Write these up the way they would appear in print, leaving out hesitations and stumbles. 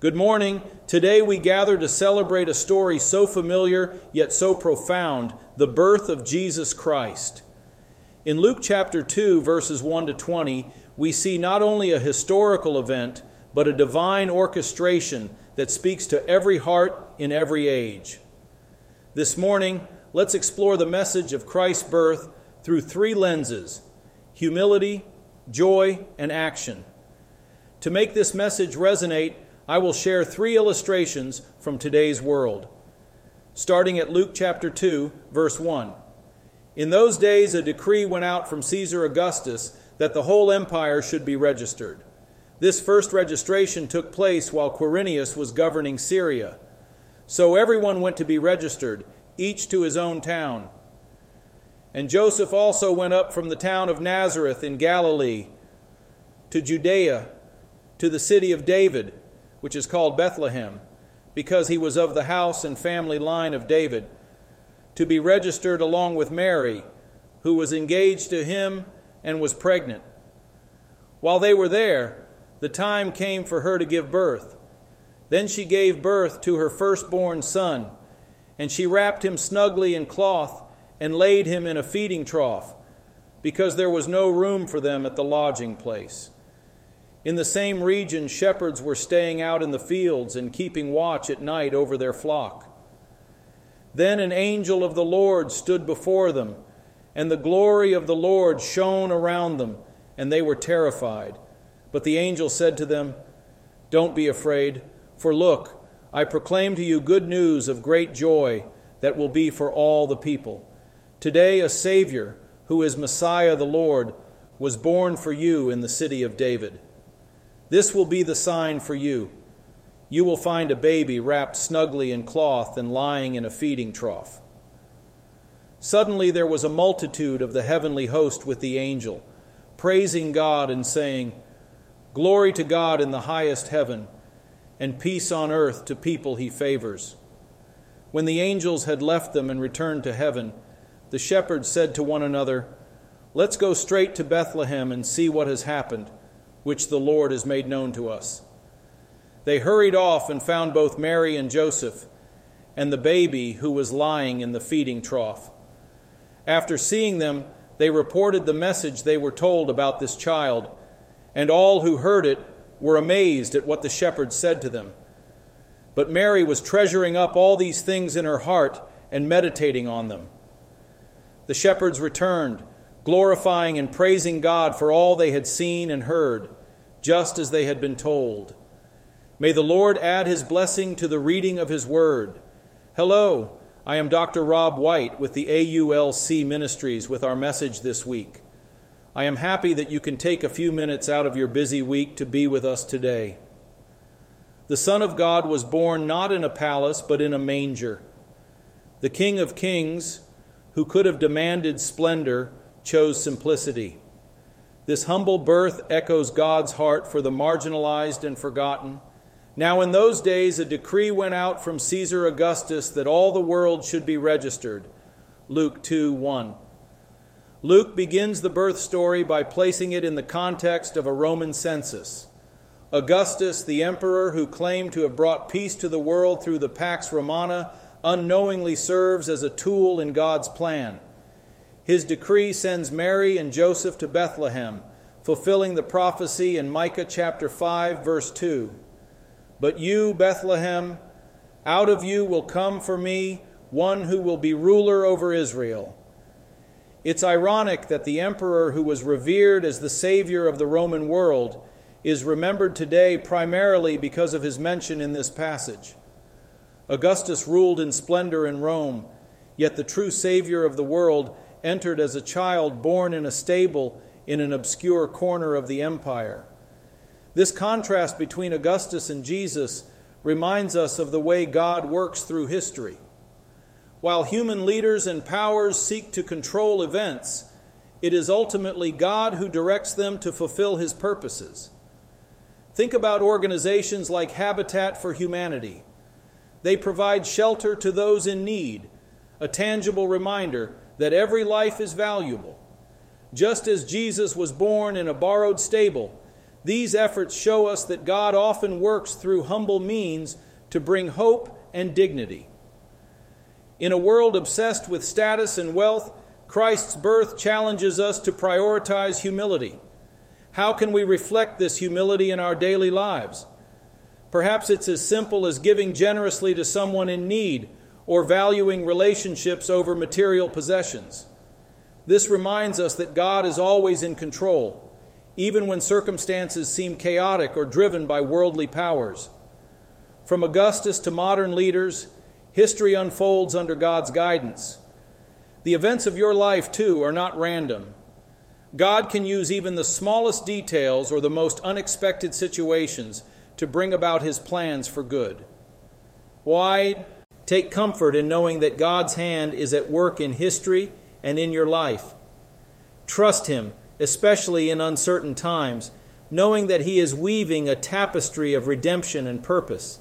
Good morning. Today we gather to celebrate a story so familiar yet so profound, the birth of Jesus Christ. In Luke chapter 2, verses 1 to 20, we see not only a historical event, but a divine orchestration that speaks to every heart in every age. This morning, let's explore the message of Christ's birth through three lenses: humility, joy, and action. To make this message resonate, I will share three illustrations from today's world. Starting at Luke chapter 2, verse 1. In those days a decree went out from Caesar Augustus that the whole empire should be registered. This first registration took place while Quirinius was governing Syria. So everyone went to be registered, each to his own town. And Joseph also went up from the town of Nazareth in Galilee to Judea, to the city of David, which is called Bethlehem, because he was of the house and family line of David, to be registered along with Mary, who was engaged to him and was pregnant. While they were there, the time came for her to give birth. Then she gave birth to her firstborn son, and she wrapped him snugly in cloth and laid him in a feeding trough, because there was no room for them at the lodging place. In the same region, shepherds were staying out in the fields and keeping watch at night over their flock. Then an angel of the Lord stood before them, and the glory of the Lord shone around them, and they were terrified. But the angel said to them, "Don't be afraid, for look, I proclaim to you good news of great joy that will be for all the people. Today a Savior, who is Messiah the Lord, was born for you in the city of David. This will be the sign for you. You will find a baby wrapped snugly in cloth and lying in a feeding trough." Suddenly there was a multitude of the heavenly host with the angel, praising God and saying, "Glory to God in the highest heaven, and peace on earth to people he favors." When the angels had left them and returned to heaven, the shepherds said to one another, "Let's go straight to Bethlehem and see what has happened, which the Lord has made known to us." They hurried off and found both Mary and Joseph, and the baby who was lying in the feeding trough. After seeing them, they reported the message they were told about this child, and all who heard it were amazed at what the shepherds said to them. But Mary was treasuring up all these things in her heart and meditating on them. The shepherds returned, glorifying and praising God for all they had seen and heard, just as they had been told. May the Lord add his blessing to the reading of his word. Hello, I am Dr. Rob White with the AULC Ministries with our message this week. I am happy that you can take a few minutes out of your busy week to be with us today. The Son of God was born not in a palace, but in a manger. The King of Kings, who could have demanded splendor, chose simplicity. This humble birth echoes God's heart for the marginalized and forgotten. Now in those days a decree went out from Caesar Augustus that all the world should be registered. Luke 2:1. Luke begins the birth story by placing it in the context of a Roman census. Augustus, the emperor who claimed to have brought peace to the world through the Pax Romana, unknowingly serves as a tool in God's plan. His decree sends Mary and Joseph to Bethlehem, fulfilling the prophecy in Micah chapter 5, verse 2. "But you, Bethlehem, out of you will come for me one who will be ruler over Israel." It's ironic that the emperor who was revered as the savior of the Roman world is remembered today primarily because of his mention in this passage. Augustus ruled in splendor in Rome, yet the true savior of the world entered as a child born in a stable in an obscure corner of the empire. This contrast between Augustus and Jesus reminds us of the way God works through history. While human leaders and powers seek to control events, it is ultimately God who directs them to fulfill his purposes. Think about organizations like Habitat for Humanity. They provide shelter to those in need, a tangible reminder that every life is valuable. Just as Jesus was born in a borrowed stable, These efforts show us that God often works through humble means to bring hope and dignity. In a world obsessed with status and wealth, Christ's birth challenges us to prioritize humility. How can we reflect this humility in our daily lives? Perhaps it's as simple as giving generously to someone in need or valuing relationships over material possessions. This reminds us that God is always in control, even when circumstances seem chaotic or driven by worldly powers. From Augustus to modern leaders, history unfolds under God's guidance. The events of your life, too, are not random. God can use even the smallest details or the most unexpected situations to bring about His plans for good. Why? Take comfort in knowing that God's hand is at work in history and in your life. Trust Him, especially in uncertain times, knowing that He is weaving a tapestry of redemption and purpose.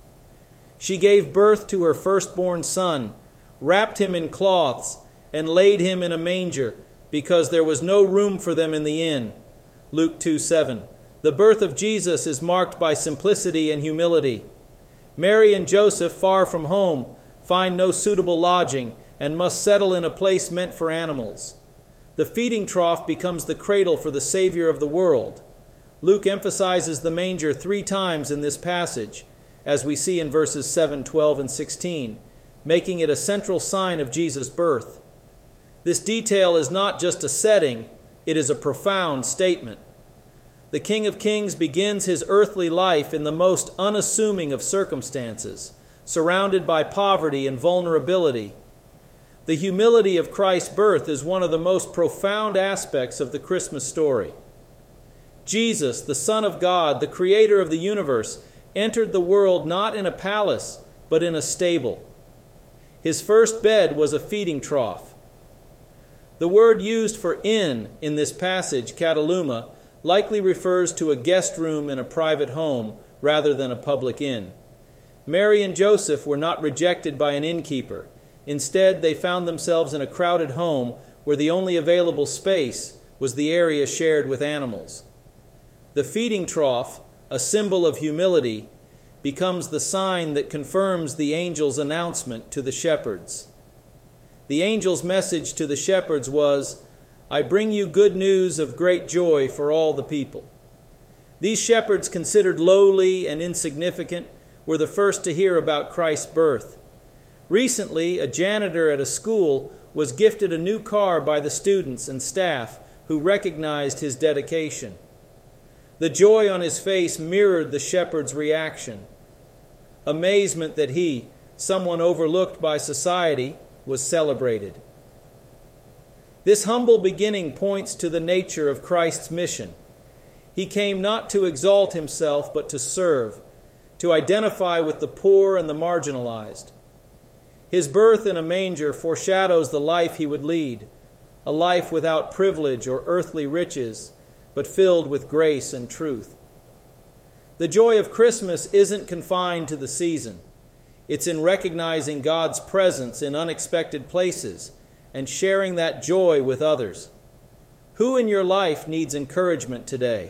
She gave birth to her firstborn son, wrapped him in cloths, and laid him in a manger, because there was no room for them in the inn. Luke 2:7. The birth of Jesus is marked by simplicity and humility. Mary and Joseph, far from home, find no suitable lodging and must settle in a place meant for animals. The feeding trough becomes the cradle for the Savior of the world. Luke emphasizes the manger 3 times in this passage, as we see in verses 7, 12, and 16, making it a central sign of Jesus' birth. This detail is not just a setting, it is a profound statement. The King of Kings begins his earthly life in the most unassuming of circumstances, surrounded by poverty and vulnerability. The humility of Christ's birth is one of the most profound aspects of the Christmas story. Jesus, the Son of God, the Creator of the universe, entered the world not in a palace, but in a stable. His first bed was a feeding trough. The word used for inn in this passage, kataluma, likely refers to a guest room in a private home rather than a public inn. Mary and Joseph were not rejected by an innkeeper. Instead, they found themselves in a crowded home where the only available space was the area shared with animals. The feeding trough, a symbol of humility, becomes the sign that confirms the angel's announcement to the shepherds. The angel's message to the shepherds was, "I bring you good news of great joy for all the people." These shepherds, considered lowly and insignificant, were the first to hear about Christ's birth. Recently, a janitor at a school was gifted a new car by the students and staff who recognized his dedication. The joy on his face mirrored the shepherd's reaction. Amazement that he, someone overlooked by society, was celebrated. This humble beginning points to the nature of Christ's mission. He came not to exalt himself, but to serve, to identify with the poor and the marginalized. His birth in a manger foreshadows the life he would lead, a life without privilege or earthly riches, but filled with grace and truth. The joy of Christmas isn't confined to the season. It's in recognizing God's presence in unexpected places and sharing that joy with others. Who in your life needs encouragement today?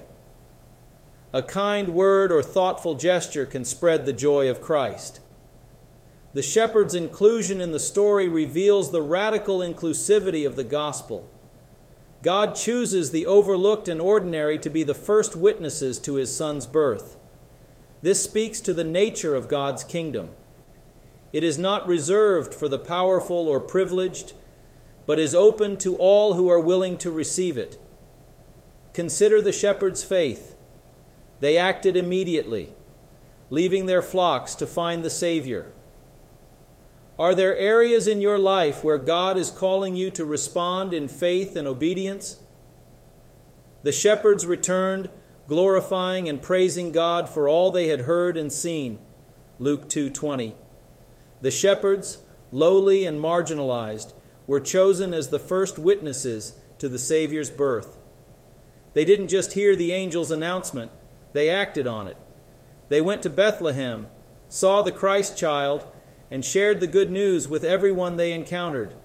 A kind word or thoughtful gesture can spread the joy of Christ. The shepherd's inclusion in the story reveals the radical inclusivity of the gospel. God chooses the overlooked and ordinary to be the first witnesses to His Son's birth. This speaks to the nature of God's kingdom. It is not reserved for the powerful or privileged, but is open to all who are willing to receive it. Consider the shepherd's faith. They acted immediately, leaving their flocks to find the Savior. Are there areas in your life where God is calling you to respond in faith and obedience? The shepherds returned, glorifying and praising God for all they had heard and seen. Luke 2:20. The shepherds, lowly and marginalized, were chosen as the first witnesses to the Savior's birth. They didn't just hear the angel's announcement, they acted on it. They went to Bethlehem, saw the Christ child, and shared the good news with everyone they encountered.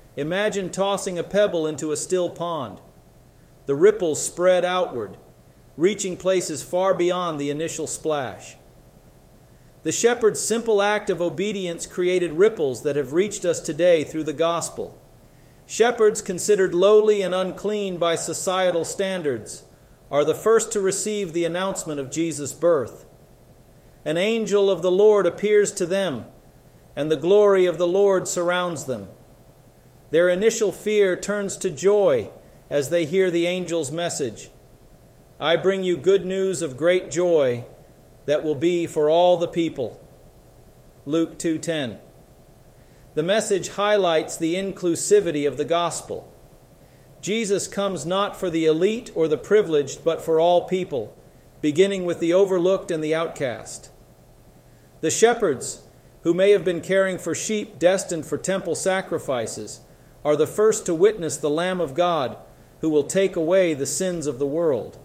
Imagine tossing a pebble into a still pond. The ripples spread outward. reaching places far beyond the initial splash. The shepherd's simple act of obedience created ripples that have reached us today through the gospel. Shepherds, considered lowly and unclean by societal standards, are the first to receive the announcement of Jesus' birth. An angel of the Lord appears to them, and the glory of the Lord surrounds them. Their initial fear turns to joy as they hear the angel's message. I bring you good news of great joy that will be for all the people. Luke 2:10. The message highlights the inclusivity of the gospel. Jesus comes not for the elite or the privileged, but for all people, beginning with the overlooked and the outcast. The shepherds, who may have been caring for sheep destined for temple sacrifices, are the first to witness the Lamb of God who will take away the sins of the world.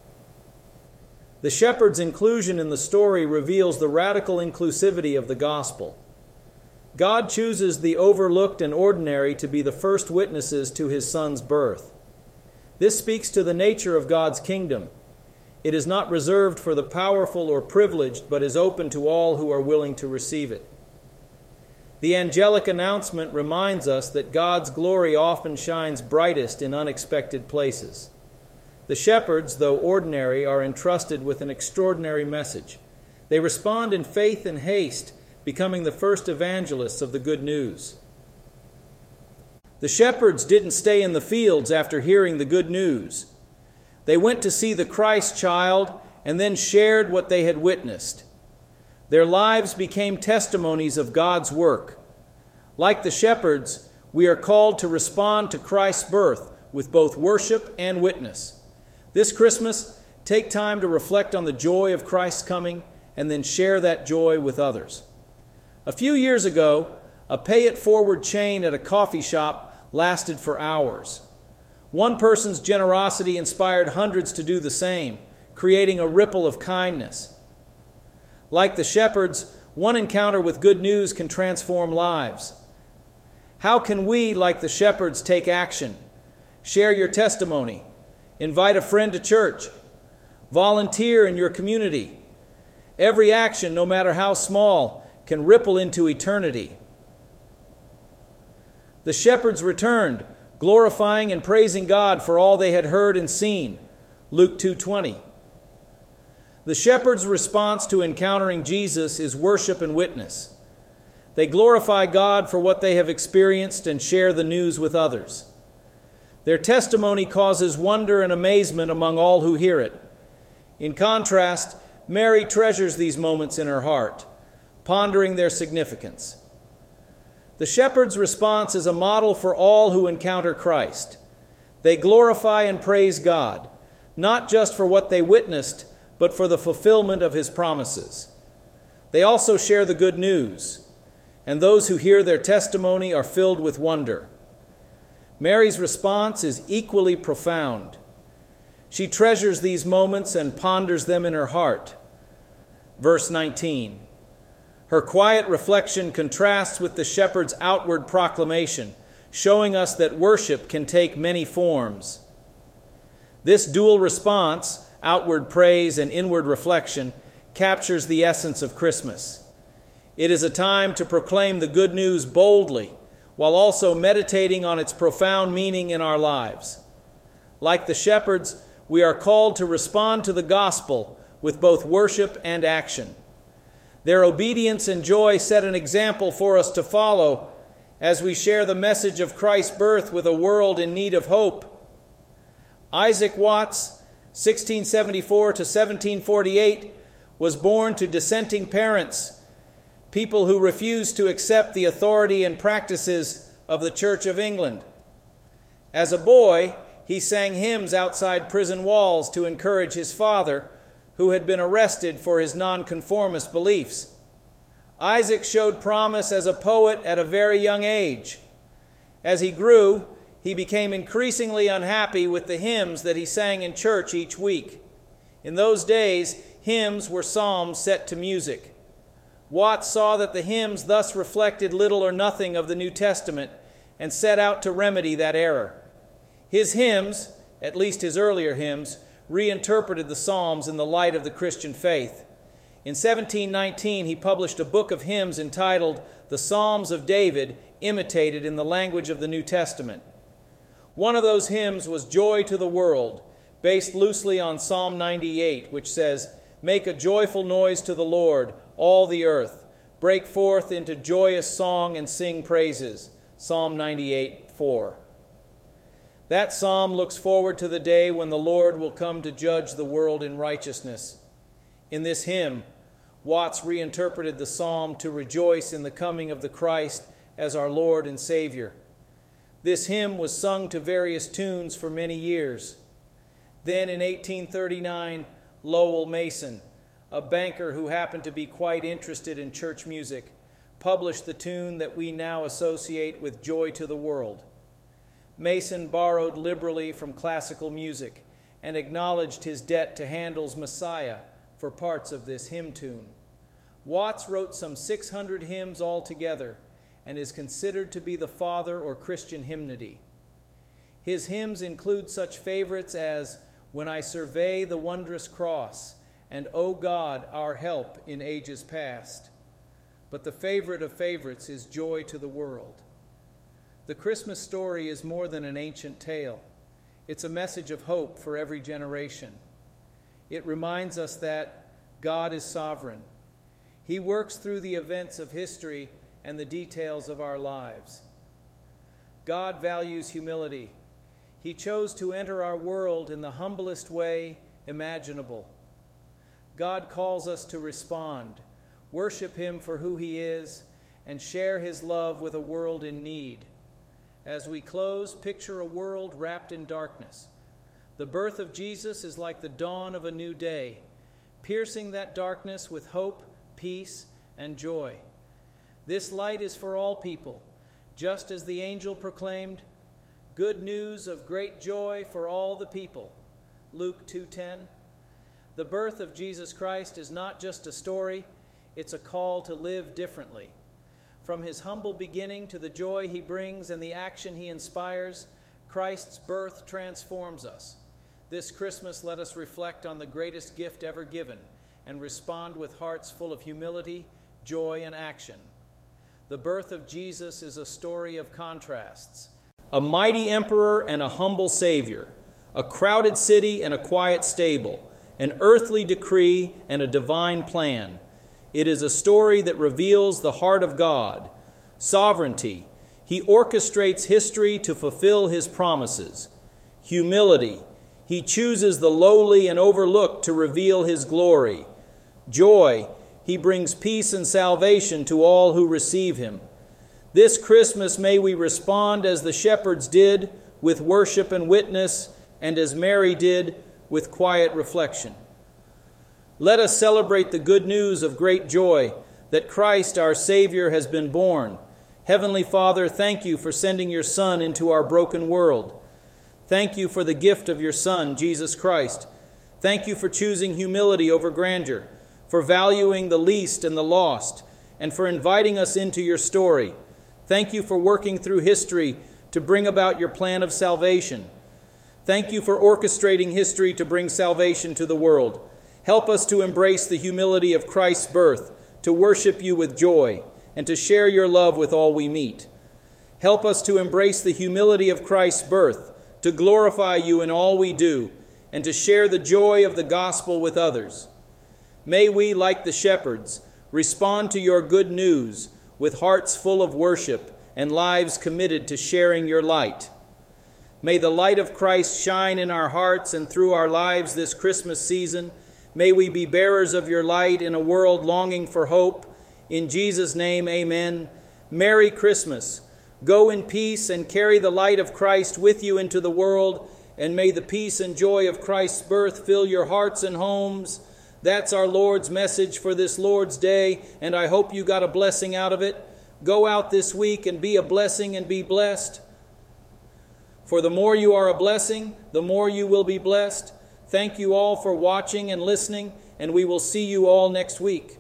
The shepherd's inclusion in the story reveals the radical inclusivity of the gospel. God chooses the overlooked and ordinary to be the first witnesses to his Son's birth. This speaks to the nature of God's kingdom. It is not reserved for the powerful or privileged, but is open to all who are willing to receive it. The angelic announcement reminds us that God's glory often shines brightest in unexpected places. The shepherds, though ordinary, are entrusted with an extraordinary message. They respond in faith and haste, becoming the first evangelists of the good news. The shepherds didn't stay in the fields after hearing the good news. They went to see the Christ child and then shared what they had witnessed. Their lives became testimonies of God's work. Like the shepherds, we are called to respond to Christ's birth with both worship and witness. This Christmas, take time to reflect on the joy of Christ's coming and then share that joy with others. A few years ago, a pay-it-forward chain at a coffee shop lasted for hours. One person's generosity inspired hundreds to do the same, creating a ripple of kindness. Like the shepherds, one encounter with good news can transform lives. How can we, like the shepherds, take action? Share your testimony. Invite a friend to church. Volunteer in your community. Every action, no matter how small, can ripple into eternity. The shepherds returned, glorifying and praising God for all they had heard and seen. Luke 2:20. The shepherds' response to encountering Jesus is worship and witness. They glorify God for what they have experienced and share the news with others. Their testimony causes wonder and amazement among all who hear it. In contrast, Mary treasures these moments in her heart, pondering their significance. The shepherd's response is a model for all who encounter Christ. They glorify and praise God, not just for what they witnessed, but for the fulfillment of his promises. They also share the good news, and those who hear their testimony are filled with wonder. Mary's response is equally profound. She treasures these moments and ponders them in her heart. Verse 19. Her quiet reflection contrasts with the shepherd's outward proclamation, showing us that worship can take many forms. This dual response, outward praise and inward reflection, captures the essence of Christmas. It is a time to proclaim the good news boldly, while also meditating on its profound meaning in our lives. Like the shepherds, we are called to respond to the gospel with both worship and action. Their obedience and joy set an example for us to follow as we share the message of Christ's birth with a world in need of hope. Isaac Watts, 1674 to 1748, was born to dissenting parents, people who refused to accept the authority and practices of the Church of England. As a boy, he sang hymns outside prison walls to encourage his father, who had been arrested for his nonconformist beliefs. Isaac showed promise as a poet at a very young age. As he grew, he became increasingly unhappy with the hymns that he sang in church each week. In those days, hymns were psalms set to music. Watts saw that the hymns thus reflected little or nothing of the New Testament and set out to remedy that error. His hymns, at least his earlier hymns, reinterpreted the Psalms in the light of the Christian faith. In 1719, he published a book of hymns entitled The Psalms of David, imitated in the language of the New Testament. One of those hymns was Joy to the World, based loosely on Psalm 98, which says, "Make a joyful noise to the Lord, all the earth. Break forth into joyous song and sing praises." Psalm 98:4. That psalm looks forward to the day when the Lord will come to judge the world in righteousness. In this hymn, Watts reinterpreted the psalm to rejoice in the coming of the Christ as our Lord and Savior. This hymn was sung to various tunes for many years. Then in 1839, Lowell Mason, a banker who happened to be quite interested in church music, published the tune that we now associate with Joy to the World. Mason borrowed liberally from classical music and acknowledged his debt to Handel's Messiah for parts of this hymn tune. Watts wrote some 600 hymns altogether and is considered to be the father or Christian hymnody. His hymns include such favorites as "When I Survey the Wondrous Cross" and "O God, Our Help in Ages Past." But the favorite of favorites is Joy to the World. The Christmas story is more than an ancient tale. It's a message of hope for every generation. It reminds us that God is sovereign. He works through the events of history and the details of our lives. God values humility. He chose to enter our world in the humblest way imaginable. God calls us to respond, worship Him for who He is, and share His love with a world in need. As we close, picture a world wrapped in darkness. The birth of Jesus is like the dawn of a new day, piercing that darkness with hope, peace, and joy. This light is for all people, just as the angel proclaimed, "Good news of great joy for all the people." Luke 2:10. The birth of Jesus Christ is not just a story, it's a call to live differently. From His humble beginning to the joy He brings and the action He inspires, Christ's birth transforms us. This Christmas, let us reflect on the greatest gift ever given and respond with hearts full of humility, joy, and action. The birth of Jesus is a story of contrasts. A mighty emperor and a humble Savior, a crowded city and a quiet stable, an earthly decree and a divine plan. It is a story that reveals the heart of God, sovereignty. He orchestrates history to fulfill His promises. Humility. He chooses the lowly and overlooked to reveal His glory. Joy. He brings peace and salvation to all who receive Him. This Christmas may we respond as the shepherds did, with worship and witness, and as Mary did, with quiet reflection. Let us celebrate the good news of great joy that Christ, our Savior, has been born. Heavenly Father, thank You for sending Your Son into our broken world. Thank You for the gift of Your Son, Jesus Christ. Thank You for choosing humility over grandeur, for valuing the least and the lost, and for inviting us into Your story. Thank You for working through history to bring about Your plan of salvation. Thank You for orchestrating history to bring salvation to the world. Help us to embrace the humility of Christ's birth, to worship You with joy, and to share Your love with all we meet. Help us to embrace the humility of Christ's birth, to glorify You in all we do, and to share the joy of the gospel with others. May we, like the shepherds, respond to Your good news with hearts full of worship and lives committed to sharing Your light. May the light of Christ shine in our hearts and through our lives this Christmas season. May we be bearers of Your light in a world longing for hope. In Jesus' name, amen. Merry Christmas. Go in peace and carry the light of Christ with you into the world, and may the peace and joy of Christ's birth fill your hearts and homes. That's our Lord's message for this Lord's Day, and I hope you got a blessing out of it. Go out this week and be a blessing and be blessed. For the more you are a blessing, the more you will be blessed. Thank you all for watching and listening, and we will see you all next week.